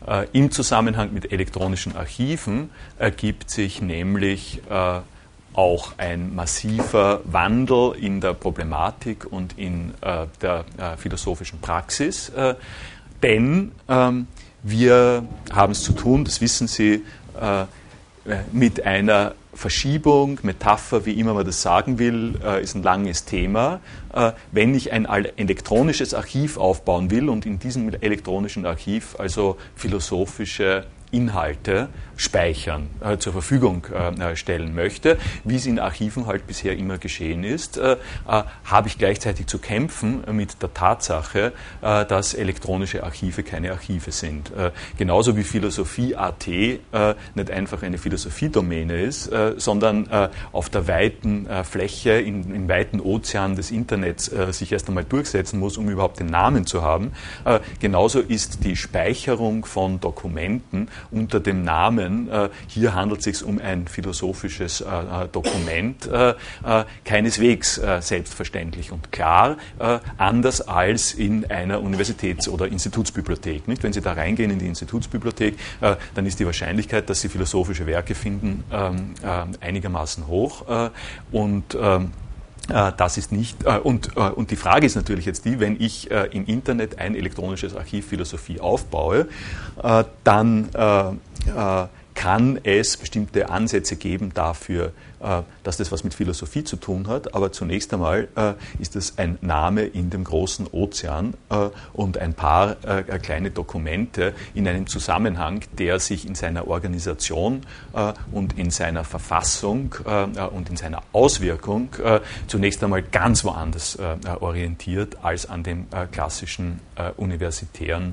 Im Zusammenhang mit elektronischen Archiven ergibt sich nämlich auch ein massiver Wandel in der Problematik und in der philosophischen Praxis, denn wir haben es zu tun, das wissen Sie, mit einer Verschiebung, Metapher, wie immer man das sagen will, ist ein langes Thema. Wenn ich ein elektronisches Archiv aufbauen will und in diesem elektronischen Archiv also philosophische Inhalte speichern, zur Verfügung stellen möchte, wie es in Archiven halt bisher immer geschehen ist, habe ich gleichzeitig zu kämpfen mit der Tatsache, dass elektronische Archive keine Archive sind. Genauso wie Philosophie.at nicht einfach eine Philosophiedomäne ist, sondern auf der weiten Fläche, im weiten Ozean des Internets sich erst einmal durchsetzen muss, um überhaupt den Namen zu haben. Genauso ist die Speicherung von Dokumenten unter dem Namen, hier handelt es sich um ein philosophisches Dokument, keineswegs selbstverständlich und klar, anders als in einer Universitäts- oder Institutsbibliothek. Nicht? Wenn Sie da reingehen in die Institutsbibliothek, dann ist die Wahrscheinlichkeit, dass Sie philosophische Werke finden, einigermaßen hoch und das ist nicht, und die Frage ist natürlich jetzt die, wenn ich im Internet ein elektronisches Archiv Philosophie aufbaue, dann kann es bestimmte Ansätze geben dafür, dass das was mit Philosophie zu tun hat, aber zunächst einmal ist es ein Name in dem großen Ozean und ein paar kleine Dokumente in einem Zusammenhang, der sich in seiner Organisation und in seiner Verfassung und in seiner Auswirkung zunächst einmal ganz woanders orientiert als an dem klassischen universitären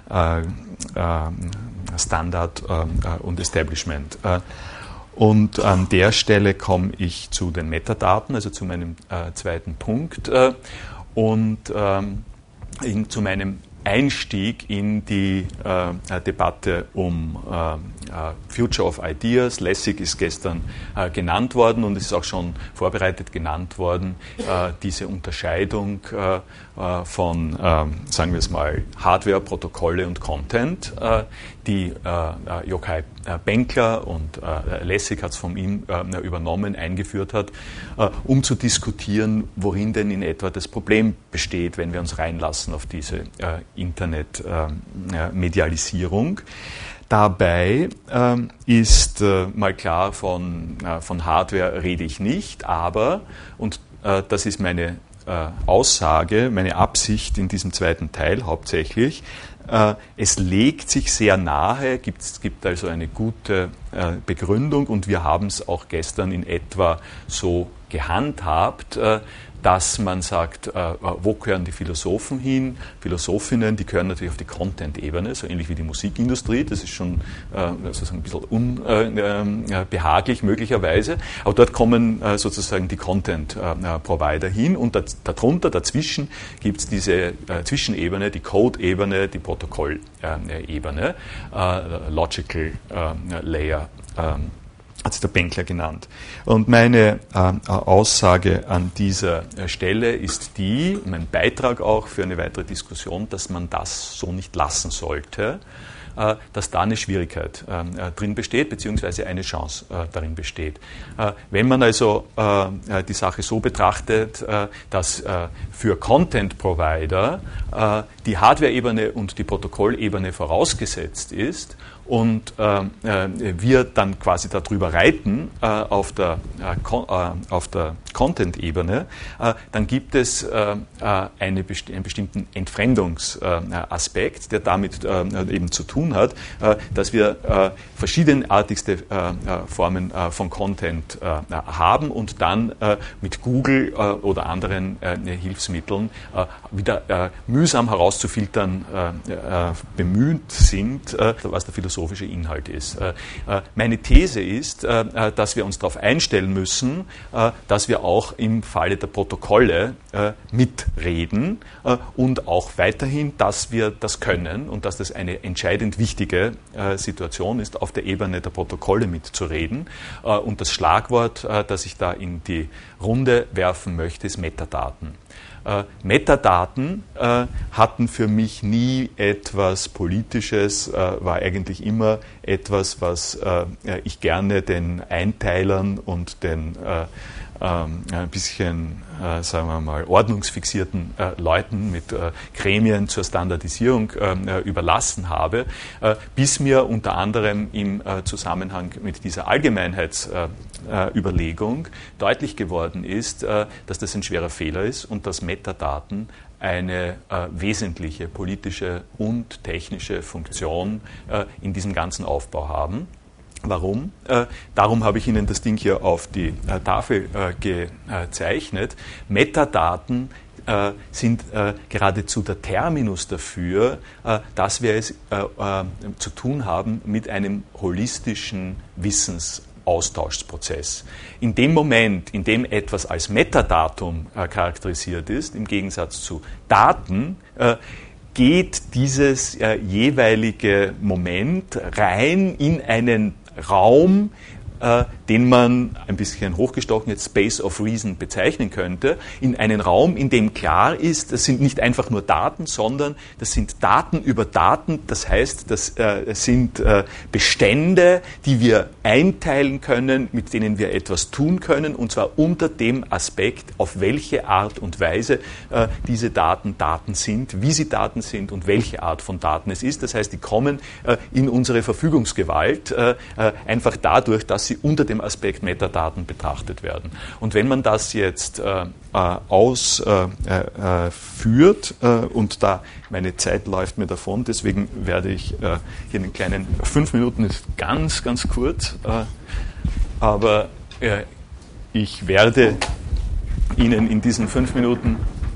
Standard und Establishment. Und an der Stelle komme ich zu den Metadaten, also zu meinem zweiten Punkt und zu meinem Einstieg in die Debatte um Future of Ideas. Lessig ist gestern genannt worden und es ist auch schon vorbereitet genannt worden, diese Unterscheidung von, sagen wir es mal, Hardware, Protokolle und Content, die Yochai Benkler und Lessig hat es von ihm übernommen, eingeführt hat, um zu diskutieren, worin denn in etwa das Problem besteht, wenn wir uns reinlassen auf diese Internet-Medialisierung. Dabei ist mal klar, von Hardware rede ich nicht, aber, und das ist meine Aussage, meine Absicht in diesem zweiten Teil hauptsächlich, es legt sich sehr nahe, es gibt also eine gute Begründung und wir haben es auch gestern in etwa so gehandhabt, dass man sagt, wo gehören die Philosophen hin? Philosophinnen, die gehören natürlich auf die Content-Ebene, so ähnlich wie die Musikindustrie. Das ist schon sozusagen ein bisschen unbehaglich möglicherweise. Aber dort kommen sozusagen die Content-Provider hin und darunter, dazwischen gibt es diese Zwischenebene, die Code-Ebene, die Protokoll-Ebene, Logical Layer. Hat sich der Benkler genannt. Und meine Aussage an dieser Stelle ist die, mein Beitrag auch für eine weitere Diskussion, dass man das so nicht lassen sollte, dass da eine Schwierigkeit drin besteht, beziehungsweise eine Chance darin besteht. Wenn man also die Sache so betrachtet, dass für Content-Provider die Hardware-Ebene und die Protokollebene vorausgesetzt ist, und wir dann quasi darüber reiten auf der Content-Ebene, dann gibt es einen bestimmten Entfremdungsaspekt, der damit eben zu tun hat, dass wir verschiedenartigste Formen von Content haben und dann mit Google oder anderen Hilfsmitteln wieder mühsam herauszufiltern bemüht sind, was der philosophische Inhalt ist. Meine These ist, dass wir uns darauf einstellen müssen, dass wir auch im Falle der Protokolle mitreden und auch weiterhin, dass wir das können und dass das eine entscheidend wichtige Situation ist, auf der Ebene der Protokolle mitzureden. Und das Schlagwort, das ich da in die Runde werfen möchte, ist Metadaten. Metadaten hatten für mich nie etwas Politisches, war eigentlich immer etwas, was ich gerne den Einteilern und den ein bisschen, sagen wir mal, ordnungsfixierten Leuten mit Gremien zur Standardisierung überlassen habe, bis mir unter anderem im Zusammenhang mit dieser Allgemeinheitsüberlegung deutlich geworden ist, dass das ein schwerer Fehler ist und dass Metadaten eine wesentliche politische und technische Funktion in diesem ganzen Aufbau haben. Warum? Darum habe ich Ihnen das Ding hier auf die Tafel gezeichnet. Metadaten sind geradezu der Terminus dafür, dass wir es zu tun haben mit einem holistischen Wissensaustauschprozess. In dem Moment, in dem etwas als Metadatum charakterisiert ist, im Gegensatz zu Daten, geht dieses jeweilige Moment rein in einen Raum, den man ein bisschen hochgestochen jetzt Space of Reason bezeichnen könnte, in einen Raum, in dem klar ist, das sind nicht einfach nur Daten, sondern das sind Daten über Daten, das heißt, das sind Bestände, die wir einteilen können, mit denen wir etwas tun können, und zwar unter dem Aspekt, auf welche Art und Weise diese Daten Daten sind, wie sie Daten sind und welche Art von Daten es ist. Das heißt, die kommen in unsere Verfügungsgewalt einfach dadurch, dass sie unter dem Aspekt Metadaten betrachtet werden. Und wenn man das jetzt ausführt, und da meine Zeit läuft mir davon, deswegen werde ich hier einen kleinen, 5 Minuten ist ganz, ganz kurz, aber ich werde Ihnen in diesen 5 Minuten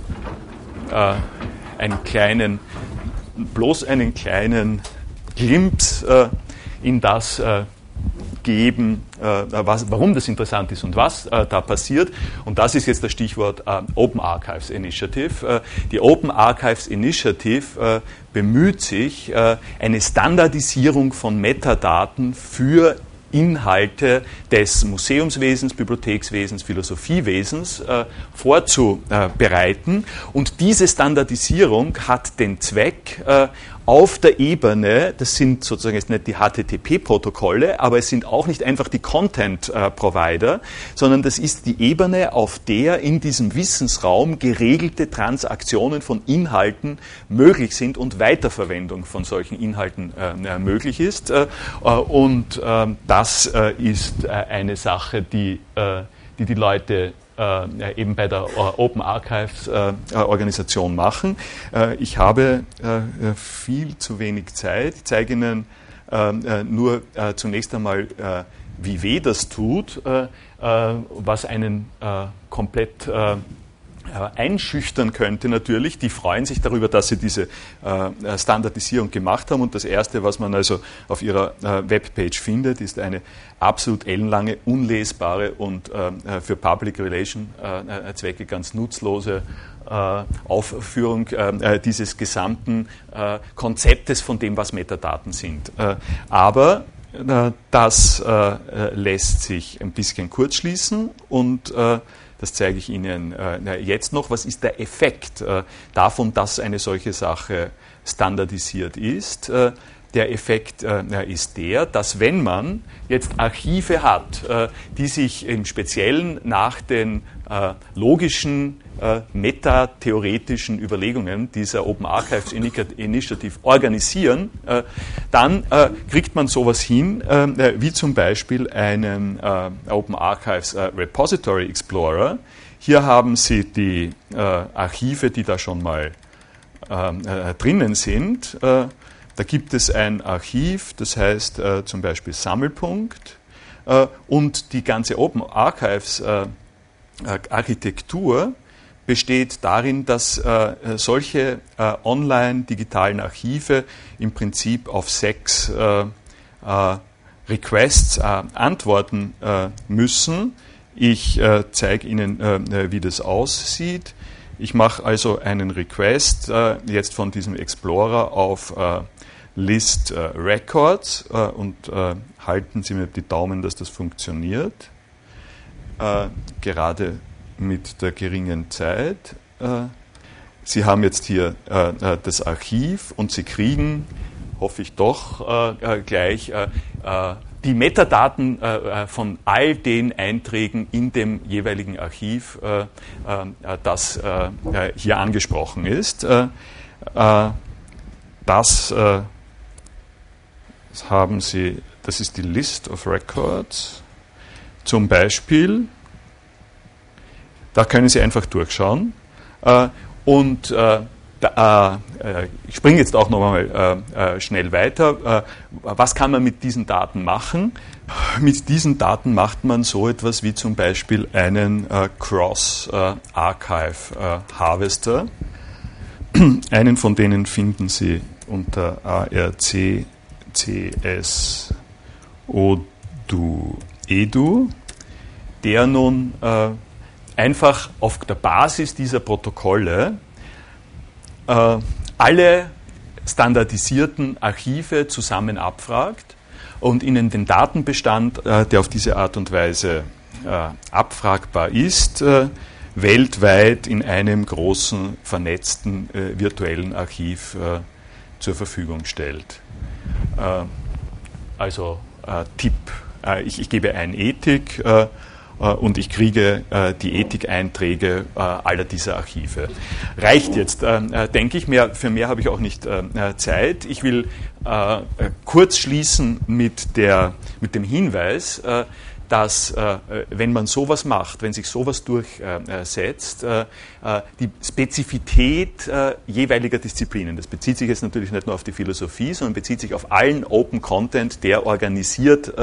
bloß einen kleinen Glimpse in das geben, warum das interessant ist und was da passiert. Und das ist jetzt das Stichwort Open Archives Initiative. Die Open Archives Initiative bemüht sich, eine Standardisierung von Metadaten für Inhalte des Museumswesens, Bibliothekswesens, Philosophiewesens vorzubereiten. Und diese Standardisierung hat den Zweck, auf der Ebene, das sind sozusagen jetzt nicht die HTTP-Protokolle, aber es sind auch nicht einfach die Content-Provider, sondern das ist die Ebene, auf der in diesem Wissensraum geregelte Transaktionen von Inhalten möglich sind und Weiterverwendung von solchen Inhalten möglich ist. Und das ist eine Sache, die Leute eben bei der Open Archives Organisation machen. Ich habe viel zu wenig Zeit. Ich zeige Ihnen nur zunächst einmal, wie weh das tut, was einen komplett einschüchtern könnte natürlich. Die freuen sich darüber, dass sie diese Standardisierung gemacht haben, und das Erste, was man also auf ihrer Webpage findet, ist eine absolut ellenlange, unlesbare und für Public Relation Zwecke ganz nutzlose Aufführung dieses gesamten Konzeptes von dem, was Metadaten sind. Aber das lässt sich ein bisschen kurzschließen, und das zeige ich Ihnen jetzt noch. Was ist der Effekt davon, dass eine solche Sache standardisiert ist? Der Effekt ist der, dass wenn man jetzt Archive hat, die sich im Speziellen nach den logischen, metatheoretischen Überlegungen dieser Open Archives Initiative organisieren, dann kriegt man sowas hin, wie zum Beispiel einen Open Archives Repository Explorer. Hier haben Sie die Archive, die da schon mal drinnen sind. Da gibt es ein Archiv, das heißt zum Beispiel Sammelpunkt, und die ganze Open Archives Architektur besteht darin, dass solche online-digitalen Archive im Prinzip auf 6 Requests antworten müssen. Ich zeige Ihnen, wie das aussieht. Ich mache also einen Request jetzt von diesem Explorer auf List Records, und halten Sie mir die Daumen, dass das funktioniert. Gerade mit der geringen Zeit. Sie haben jetzt hier das Archiv und Sie kriegen, hoffe ich doch, gleich die Metadaten von all den Einträgen in dem jeweiligen Archiv, das hier angesprochen ist. Das haben Sie, das ist die List of Records. Zum Beispiel, da können Sie einfach durchschauen. Und ich springe jetzt auch noch einmal schnell weiter. Was kann man mit diesen Daten machen? Mit diesen Daten macht man so etwas wie zum Beispiel einen Cross-Archive-Harvester. Einen von denen finden Sie unter arc-cs-odu-edu, der nun einfach auf der Basis dieser Protokolle alle standardisierten Archive zusammen abfragt und ihnen den Datenbestand, der auf diese Art und Weise abfragbar ist, weltweit in einem großen, vernetzten virtuellen Archiv zur Verfügung stellt. Also Tipp, ich gebe ein Ethik und ich kriege die Ethik-Einträge aller dieser Archive. Reicht jetzt, denke ich. Für mehr habe ich auch nicht Zeit. Ich will kurz schließen mit dem Hinweis, dass, wenn man sowas macht, wenn sich sowas durchsetzt, die Spezifität jeweiliger Disziplinen, das bezieht sich jetzt natürlich nicht nur auf die Philosophie, sondern bezieht sich auf allen Open Content, der organisiert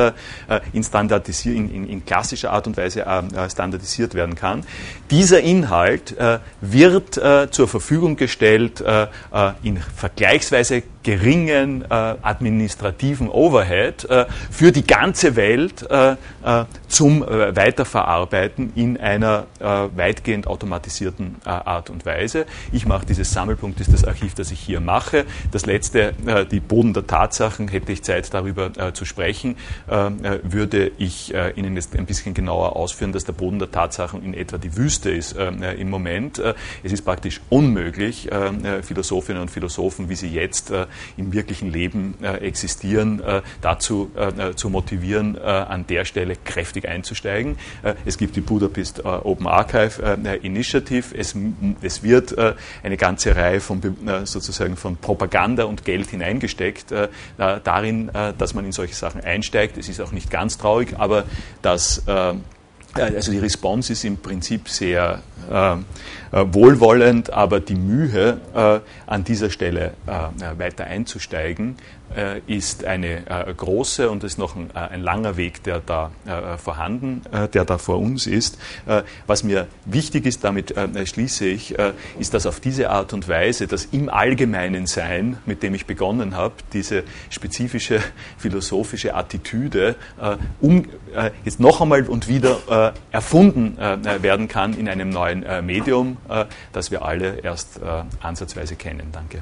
in klassischer Art und Weise standardisiert werden kann. Dieser Inhalt wird zur Verfügung gestellt in vergleichsweise geringen administrativen Overhead für die ganze Welt zum Weiterverarbeiten in einer weitgehend automatisierten Art und Weise. Ich mache dieses Sammelpunkt, ist das Archiv, das ich hier mache. Das letzte, die Boden der Tatsachen, hätte ich Zeit darüber zu sprechen, würde ich Ihnen jetzt ein bisschen genauer ausführen, dass der Boden der Tatsachen in etwa die Wüste ist im Moment. Es ist praktisch unmöglich, Philosophinnen und Philosophen, wie sie jetzt im wirklichen Leben existieren, dazu zu motivieren, an der Stelle kräftig einzusteigen. Es gibt die Budapest Open Archive Initiative. Es wird eine ganze Reihe von Propaganda und Geld hineingesteckt darin, dass man in solche Sachen einsteigt. Es ist auch nicht ganz traurig, aber also die Response ist im Prinzip sehr wohlwollend, aber die Mühe, an dieser Stelle weiter einzusteigen, ist eine große und ist noch ein langer Weg, der da der da vor uns ist. Was mir wichtig ist, damit schließe ich, ist, dass auf diese Art und Weise das im Allgemeinen Sein, mit dem ich begonnen habe, diese spezifische philosophische Attitüde, jetzt noch einmal und wieder erfunden werden kann in einem neuen Medium, das wir alle erst ansatzweise kennen. Danke.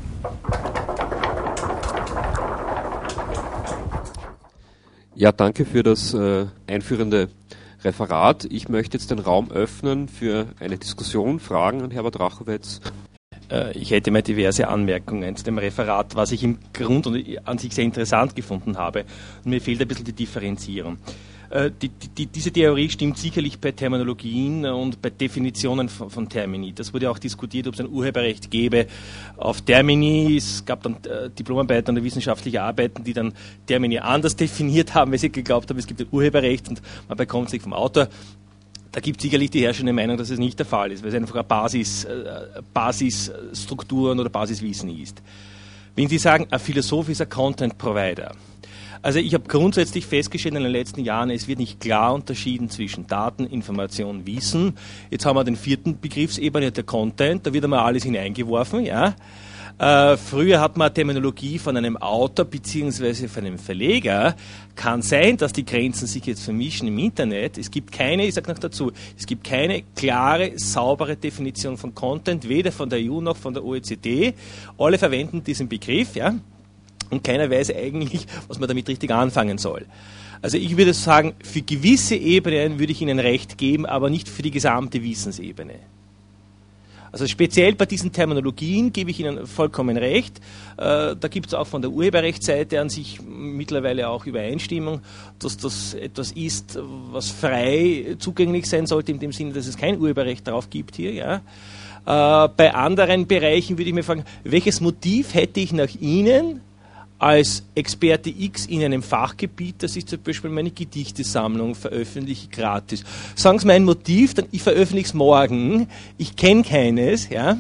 Ja, danke für das einführende Referat. Ich möchte jetzt den Raum öffnen für eine Diskussion, Fragen an Herbert Rachowetz. Ich hätte mal diverse Anmerkungen zu dem Referat, was ich im Grund und an sich sehr interessant gefunden habe. Und mir fehlt ein bisschen die Differenzierung. Diese Theorie stimmt sicherlich bei Terminologien und bei Definitionen von Termini. Das wurde auch diskutiert, ob es ein Urheberrecht gäbe auf Termini. Es gab dann Diplomarbeiten und wissenschaftliche Arbeiten, die dann Termini anders definiert haben, weil sie geglaubt haben, es gibt ein Urheberrecht und man bekommt es nicht vom Autor. Da gibt es sicherlich die herrschende Meinung, dass es nicht der Fall ist, weil es einfach eine Basisstrukturen oder Basiswissen ist. Wenn Sie sagen, ein Philosoph ist ein Content Provider. Also ich habe grundsätzlich festgestellt in den letzten Jahren, es wird nicht klar unterschieden zwischen Daten, Information, Wissen. Jetzt haben wir den vierten Begriffsebene, der Content, da wird einmal alles hineingeworfen, ja. Früher hat man eine Terminologie von einem Autor bzw. von einem Verleger. Kann sein, dass die Grenzen sich jetzt vermischen im Internet. Es gibt keine, ich sage noch dazu, es gibt keine klare, saubere Definition von Content, weder von der EU noch von der OECD. Alle verwenden diesen Begriff, ja. Und keiner weiß eigentlich, was man damit richtig anfangen soll. Also ich würde sagen, für gewisse Ebenen würde ich Ihnen recht geben, aber nicht für die gesamte Wissensebene. Also speziell bei diesen Terminologien gebe ich Ihnen vollkommen recht. Da gibt es auch von der Urheberrechtsseite an sich mittlerweile auch Übereinstimmung, dass das etwas ist, was frei zugänglich sein sollte, in dem Sinne, dass es kein Urheberrecht darauf gibt hier. Ja. Bei anderen Bereichen würde ich mir fragen, welches Motiv hätte ich nach Ihnen als Experte X in einem Fachgebiet, dass ich zum Beispiel meine Gedichtesammlung veröffentliche gratis. Sagen Sie mir ein Motiv, dann ich veröffentliche es morgen, ich kenne keines, ja,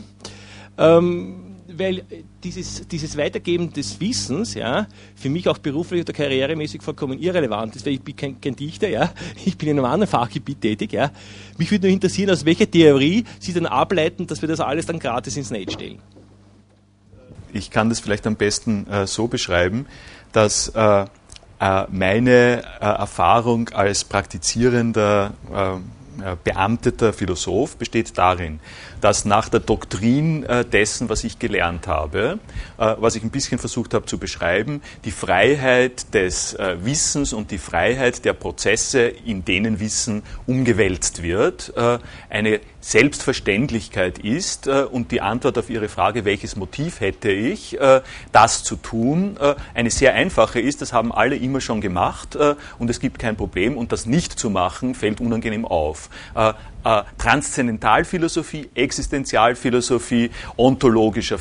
weil dieses Weitergeben des Wissens, ja, für mich auch beruflich oder karrieremäßig vollkommen irrelevant ist, weil ich bin kein Dichter, ja, ich bin in einem anderen Fachgebiet tätig, ja. Mich würde nur interessieren, aus welcher Theorie Sie dann ableiten, dass wir das alles dann gratis ins Netz stellen. Ich kann das vielleicht am besten so beschreiben, dass meine Erfahrung als praktizierender beamteter Philosoph besteht darin, dass nach der Doktrin dessen, was ich gelernt habe, was ich ein bisschen versucht habe zu beschreiben, die Freiheit des Wissens und die Freiheit der Prozesse, in denen Wissen umgewälzt wird, eine Selbstverständlichkeit ist und die Antwort auf Ihre Frage, welches Motiv hätte ich, das zu tun, eine sehr einfache ist, das haben alle immer schon gemacht und es gibt kein Problem und das nicht zu machen fällt unangenehm auf. Transzendentalphilosophie, Existenzialphilosophie, ontologischer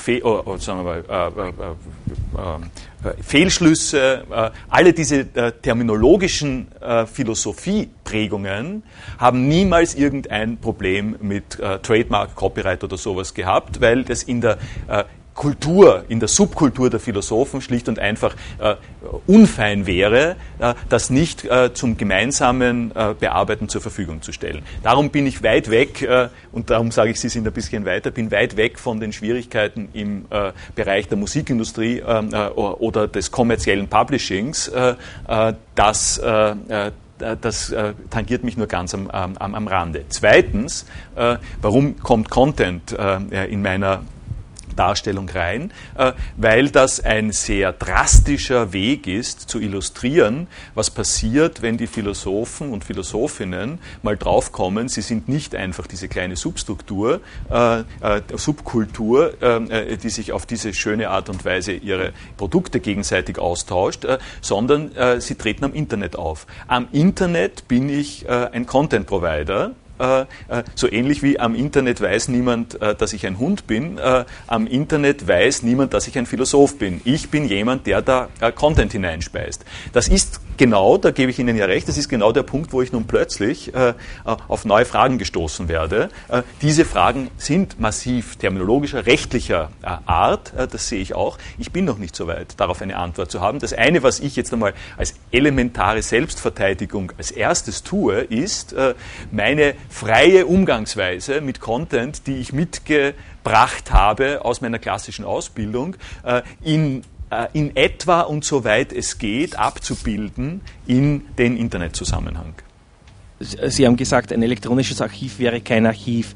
Fehlschlüsse, alle diese terminologischen Philosophieprägungen haben niemals irgendein Problem mit Trademark, Copyright oder sowas gehabt, weil das in der Kultur, in der Subkultur der Philosophen schlicht und einfach unfein wäre, das nicht zum gemeinsamen Bearbeiten zur Verfügung zu stellen. Darum bin ich weit weg, und darum sage ich, Sie sind ein bisschen weiter, bin weit weg von den Schwierigkeiten im Bereich der Musikindustrie oder des kommerziellen Publishings, das tangiert mich nur ganz am Rande. Zweitens, warum kommt Content in meiner Darstellung rein, weil das ein sehr drastischer Weg ist, zu illustrieren, was passiert, wenn die Philosophen und Philosophinnen mal draufkommen, sie sind nicht einfach diese kleine Subkultur, die sich auf diese schöne Art und Weise ihre Produkte gegenseitig austauscht, sondern sie treten am Internet auf. Am Internet bin ich ein Content-Provider. So ähnlich wie am Internet weiß niemand, dass ich ein Hund bin, am Internet weiß niemand, dass ich ein Philosoph bin. Ich bin jemand, der da Content hineinspeist. Das ist genau, da gebe ich Ihnen ja recht, das ist genau der Punkt, wo ich nun plötzlich auf neue Fragen gestoßen werde. Diese Fragen sind massiv terminologischer, rechtlicher Art, das sehe ich auch. Ich bin noch nicht so weit, darauf eine Antwort zu haben. Das eine, was ich jetzt einmal als elementare Selbstverteidigung als erstes tue, ist meine freie Umgangsweise mit Content, die ich mitgebracht habe aus meiner klassischen Ausbildung, in etwa und soweit es geht, abzubilden in den Internetzusammenhang. Sie haben gesagt, ein elektronisches Archiv wäre kein Archiv.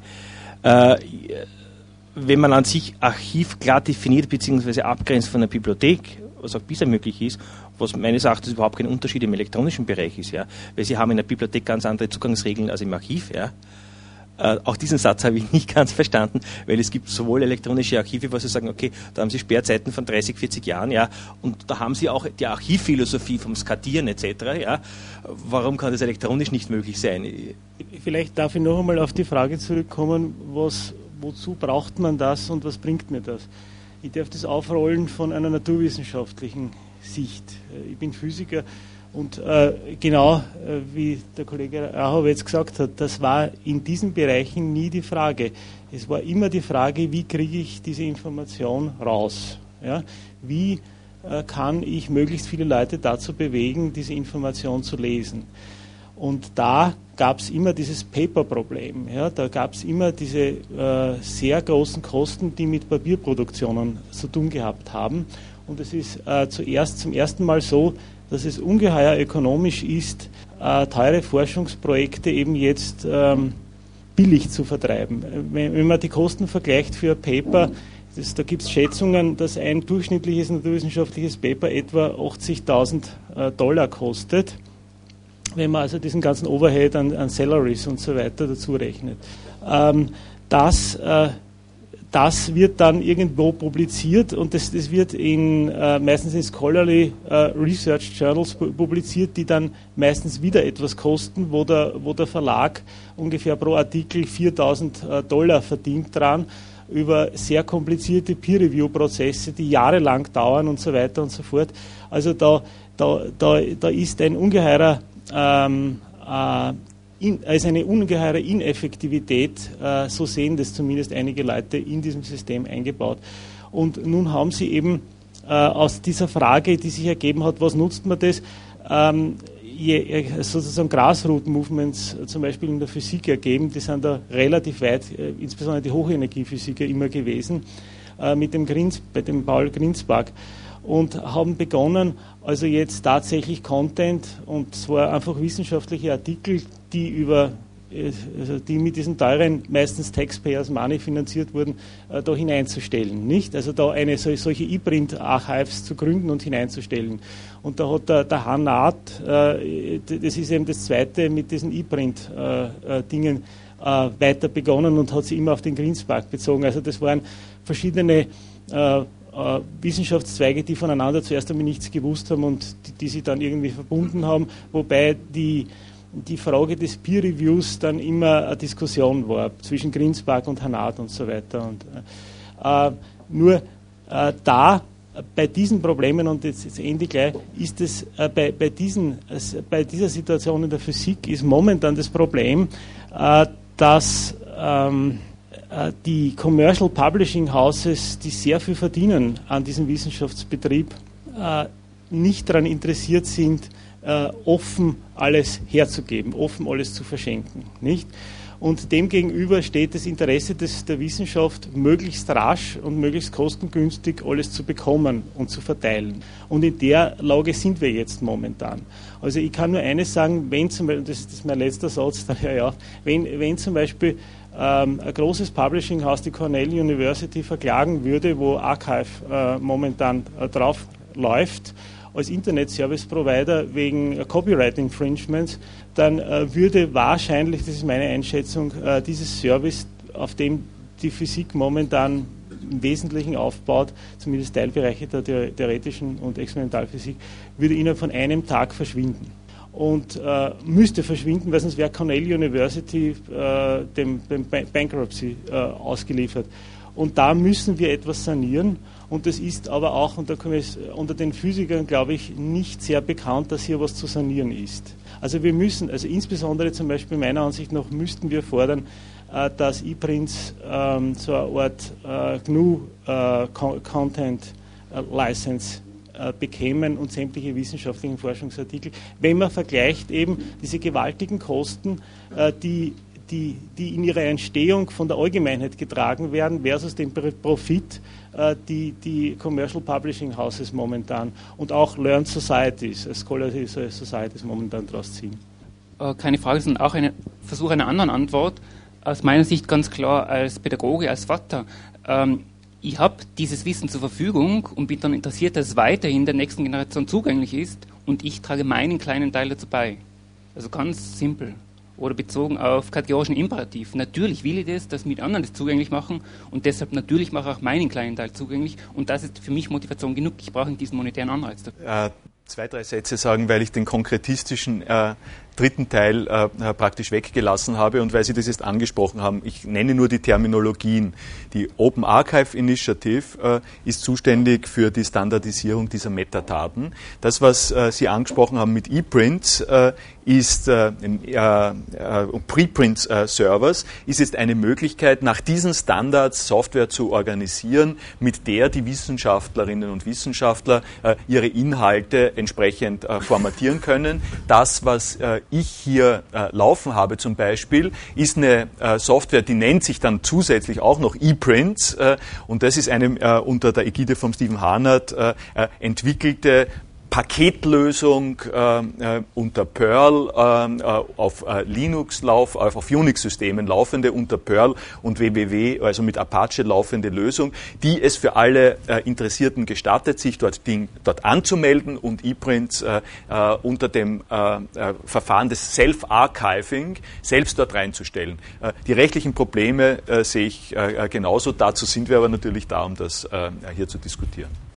Wenn man an sich Archiv klar definiert bzw. abgrenzt von der Bibliothek, was auch bisher möglich ist, was meines Erachtens überhaupt kein Unterschied im elektronischen Bereich ist, ja, weil Sie haben in der Bibliothek ganz andere Zugangsregeln als im Archiv, ja. Auch diesen Satz habe ich nicht ganz verstanden, weil es gibt sowohl elektronische Archive, wo Sie sagen, okay, da haben Sie Sperrzeiten von 30, 40 Jahren, ja, und da haben Sie auch die Archivphilosophie vom Skadieren etc., ja. Warum kann das elektronisch nicht möglich sein? Vielleicht darf ich noch einmal auf die Frage zurückkommen, wozu braucht man das und was bringt mir das? Ich darf das aufrollen von einer naturwissenschaftlichen Sicht. Ich bin Physiker und genau wie der Kollege Rachowitz gesagt hat, das war in diesen Bereichen nie die Frage. Es war immer die Frage, wie kriege ich diese Information raus? Ja? Wie kann ich möglichst viele Leute dazu bewegen, diese Information zu lesen? Und da gab es immer dieses Paper-Problem. Ja? Da gab es immer diese sehr großen Kosten, die mit Papierproduktionen zu tun gehabt haben. Und es ist zum ersten Mal so, dass es ungeheuer ökonomisch ist, teure Forschungsprojekte eben jetzt billig zu vertreiben. Wenn man die Kosten vergleicht für ein Paper, da gibt es Schätzungen, dass ein durchschnittliches naturwissenschaftliches Paper etwa $80.000 kostet, wenn man also diesen ganzen Overhead an Salaries und so weiter dazu rechnet. Das das wird dann irgendwo publiziert und das wird meistens in Scholarly Research Journals publiziert, die dann meistens wieder etwas kosten, wo der Verlag ungefähr pro Artikel $4.000 verdient dran, über sehr komplizierte Peer-Review-Prozesse, die jahrelang dauern und so weiter und so fort. Also da ist ein ungeheurer als eine ungeheure Ineffektivität, so sehen das zumindest einige Leute, in diesem System eingebaut. Und nun haben sie eben aus dieser Frage, die sich ergeben hat, was nutzt man das, sozusagen Grassroot-Movements zum Beispiel in der Physik ergeben, die sind da relativ weit, insbesondere die Hochenergiephysiker immer gewesen, bei dem Paul Grinzbach, und haben begonnen, also jetzt tatsächlich Content, und zwar einfach wissenschaftliche Artikel, die mit diesen teuren, meistens Taxpayers Money finanziert wurden, da hineinzustellen. Nicht? Also da solche ePrint-Archives zu gründen und hineinzustellen. Und da hat der Hanat, das ist eben das Zweite, mit diesen ePrint-Dingen weiter begonnen und hat sich immer auf den Grinzbach bezogen. Also das waren verschiedene Wissenschaftszweige, die voneinander zuerst einmal nichts gewusst haben und die sich dann irgendwie verbunden haben, wobei die Frage des Peer-Reviews dann immer eine Diskussion war zwischen Grinzbach und Hanat und so weiter. Und, bei diesen Problemen, und jetzt Ende gleich, ist es bei dieser Situation in der Physik ist momentan das Problem, dass die Commercial Publishing Houses, die sehr viel verdienen an diesem Wissenschaftsbetrieb, nicht daran interessiert sind, offen alles herzugeben, offen alles zu verschenken. Nicht? Und demgegenüber steht das Interesse der Wissenschaft, möglichst rasch und möglichst kostengünstig alles zu bekommen und zu verteilen. Und in der Lage sind wir jetzt momentan. Also ich kann nur eines sagen, wenn zum Beispiel, das ist mein letzter Satz, wenn zum Beispiel ein großes Publishing House die Cornell University verklagen würde, wo Archive momentan drauf läuft, als Internet-Service-Provider wegen Copyright Infringements, dann würde wahrscheinlich, das ist meine Einschätzung, dieses Service, auf dem die Physik momentan im Wesentlichen aufbaut, zumindest Teilbereiche der theoretischen und Experimentalphysik, würde innerhalb von einem Tag verschwinden. Und müsste verschwinden, weil sonst wäre Cornell University dem Bankruptcy ausgeliefert. Und da müssen wir etwas sanieren. Und das ist aber auch unter den Physikern, glaube ich, nicht sehr bekannt, dass hier was zu sanieren ist. Also wir müssen, also insbesondere zum Beispiel meiner Ansicht nach, müssten wir fordern, dass ePrints so eine Art GNU-Content-License bekämen und sämtliche wissenschaftlichen Forschungsartikel, wenn man vergleicht eben diese gewaltigen Kosten, die in ihrer Entstehung von der Allgemeinheit getragen werden, versus den Profit, die Commercial Publishing Houses momentan und auch Learned Societies, Scholarly Societies momentan daraus ziehen. Keine Frage, sondern auch ein Versuch einer anderen Antwort. Aus meiner Sicht ganz klar als Pädagoge, als Vater. Ich habe dieses Wissen zur Verfügung und bin dann interessiert, dass es weiterhin der nächsten Generation zugänglich ist, und ich trage meinen kleinen Teil dazu bei. Also ganz simpel. Oder bezogen auf kategorischen Imperativ. Natürlich will ich das, dass mit anderen das zugänglich machen, und deshalb natürlich mache ich auch meinen kleinen Teil zugänglich, und das ist für mich Motivation genug. Ich brauche diesen monetären Anreiz dafür. 2, 3 Sätze sagen, weil ich den konkretistischen dritten Teil praktisch weggelassen habe und weil Sie das jetzt angesprochen haben. Ich nenne nur die Terminologien. Die Open Archive Initiative ist zuständig für die Standardisierung dieser Metadaten. Das, was Sie angesprochen haben mit ePrints, ist Preprint-Servers, ist jetzt eine Möglichkeit, nach diesen Standards Software zu organisieren, mit der die Wissenschaftlerinnen und Wissenschaftler ihre Inhalte entsprechend formatieren können. Das, was ich hier laufen habe zum Beispiel, ist eine Software, die nennt sich dann zusätzlich auch noch ePrints, und das ist eine unter der Ägide von Stephen Hanert entwickelte Paketlösung unter Perl auf Linux auf Unix-Systemen laufende, unter Perl und WWW, also mit Apache laufende Lösung, die es für alle Interessierten gestattet, sich dort anzumelden und ePrints unter dem Verfahren des Self-Archiving selbst dort reinzustellen. Die rechtlichen Probleme sehe ich genauso. Dazu sind wir aber natürlich da, um das hier zu diskutieren.